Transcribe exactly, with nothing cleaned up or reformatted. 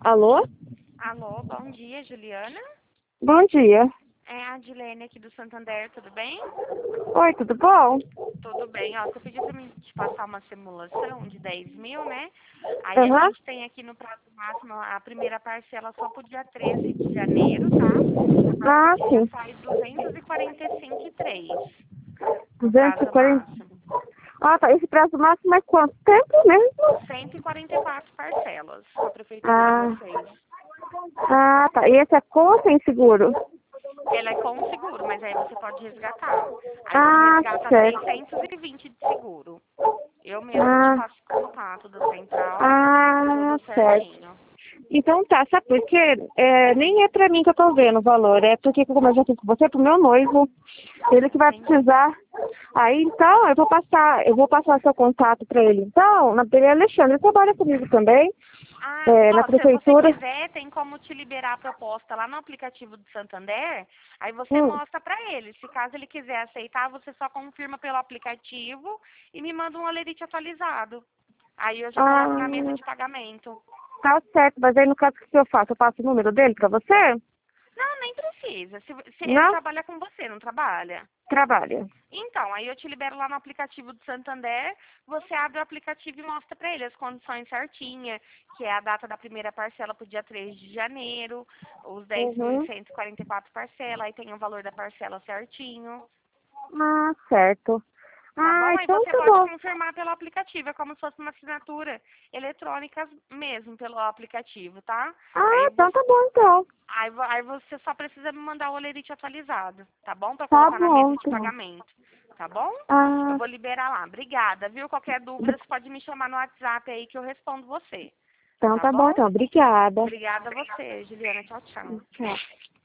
Alô? Alô, bom dia, Juliana. Bom dia. É a Dilene aqui do Santander, tudo bem? Oi, tudo bom? Tudo bem, ó, você pediu pra mim te passar uma simulação de dez mil, né? Aí a Aham. gente tem aqui no prazo máximo a primeira parcela só pro dia treze de janeiro, tá? A Ah, parcelinha sim. sai duzentos e quarenta e cinco e três no duzentos e prazo quarenta. máximo. Ah, tá. Esse prazo máximo é quanto tempo mesmo? cento e quarenta e quatro parcelas com a prefeitura de Ah. vocês. Ah, tá. E esse é com ou sem seguro? Ela é com seguro, mas aí você pode resgatar. Aí você Ah, resgata certo. seiscentos e vinte de seguro. Eu mesma te Ah. faço contato da central, Ah, tudo certo. certinho. Então tá, sabe por quê? É, nem é pra mim que eu tô vendo o valor, é porque, como eu já fiz com você, é pro meu noivo. Ele que vai Entendi. precisar. Aí então eu vou passar, eu vou passar seu contato pra ele. Então, na dele é Alexandre, ele trabalha comigo também, Ah, é, na ó, se você prefeitura. quiser, tem como te liberar a proposta lá no aplicativo do Santander, aí você Hum. mostra pra ele. Se caso ele quiser aceitar, você só confirma pelo aplicativo e me manda um alerite atualizado. Aí eu já coloco na mesa Ah, de pagamento. tá certo, mas aí no caso o que eu faço? Eu passo o número dele pra você? Não, nem precisa. Se, se ele Não? trabalha com você, não trabalha? Trabalha. Então, aí eu te libero lá no aplicativo do Santander, você abre o aplicativo e mostra para ele as condições certinhas, que é a data da primeira parcela para o dia três de janeiro, os dez mil Uhum. cento e e quarenta e quatro parcelas, aí tem o valor da parcela certinho, Ah, certo. tá Ah, bom? Aí então você tá pode bom. confirmar pelo aplicativo, é como se fosse uma assinatura eletrônica mesmo pelo aplicativo, tá? Ah, Aí então você, tá bom então. aí, vo- aí você só precisa me mandar o olerite atualizado, tá bom? Para Tá colocar na bom mesa de então. pagamento, tá bom? Eu Ah, vou liberar lá. Obrigada, viu? Qualquer dúvida, você pode me chamar no WhatsApp aí que eu respondo você. então Tá tá bom bom? então. Obrigada. Obrigada a você, Juliana. Tchau, tchau. Tchau.